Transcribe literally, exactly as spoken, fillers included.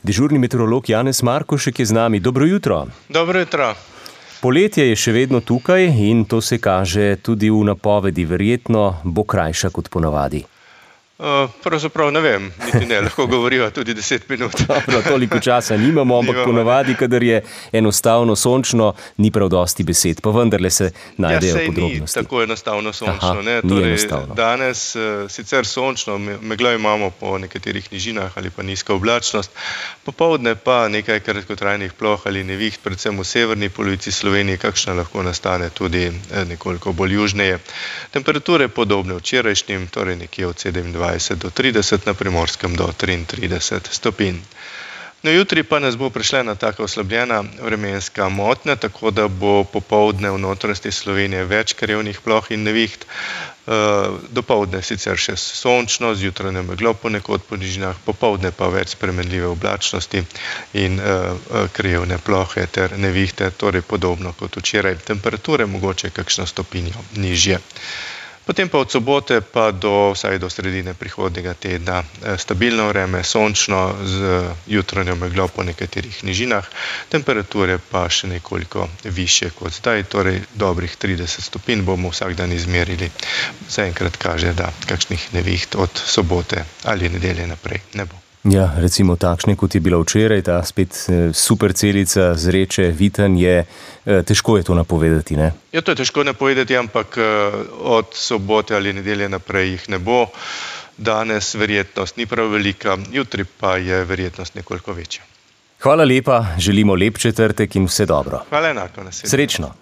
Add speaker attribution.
Speaker 1: Dežurni meteorolog Janez Markošek je z nami. Dobro jutro.
Speaker 2: Dobro jutro.
Speaker 1: Poletje je še vedno tukaj in to se kaže tudi v napovedi. Verjetno bo krajša kot ponavadi.
Speaker 2: Uh, pravzaprav ne vem, niti ne, lahko govoriva tudi deset minut.
Speaker 1: Dobro, toliko časa nimamo, ampak
Speaker 2: Nimamo,
Speaker 1: ponavadi, kadar je enostavno sončno, ni prav dosti besed, pa vendarle se najdejo
Speaker 2: ja, sej
Speaker 1: podrobnosti.
Speaker 2: Ni tako enostavno sončno.
Speaker 1: Aha,
Speaker 2: ne?
Speaker 1: ni
Speaker 2: Torej,
Speaker 1: enostavno.
Speaker 2: Danes uh, sicer sončno, meglo imamo po nekaterih nižinah ali pa nizka oblačnost, popoldne pa nekaj kratkotrajnih ploh ali neviht, predvsem v severni polovici Slovenije, kakšna lahko nastane tudi eh, nekoliko bolj južneje. Temperature podobne včerajšnjim, torej nekje od sedemindvajset do trideset, na Primorskem do triintrideset stopinj. No, jutri pa nas bo prišla taka oslabljena vremenska motnja, tako da bo popoldne v notranjosti Slovenije več krevnih ploh in neviht. Dopoldne sicer še sončno, zjutraj meglo ponekod po nižinah, popoldne pa več spremenljive oblačnosti in krevne plohe ter nevihte, torej podobno kot včeraj. Temperature mogoče kakšno stopinjo nižje. Potem pa od sobote pa do, vsaj do sredine prihodnjega tedna stabilno vreme, sončno z jutranjo meglo po nekaterih nižinah, temperature pa še nekoliko višje kot zdaj, torej dobrih trideset stopinj bomo vsak dan izmerili. Zaenkrat kaže, da kakšnih neviht od sobote ali nedelje naprej ne bo.
Speaker 1: Ja, recimo takšne, kot je bila včeraj, ta spet super celica zreče, Vitanj je, težko je to napovedati, ne?
Speaker 2: Ja, to je težko napovedati, ampak od sobote ali nedelje naprej jih ne bo. Danes verjetnost ni prav velika, jutri pa je verjetnost nekoliko večja.
Speaker 1: Hvala lepa, želimo lep četrtek in vse dobro.
Speaker 2: Hvala enako, naslednje.
Speaker 1: Srečno.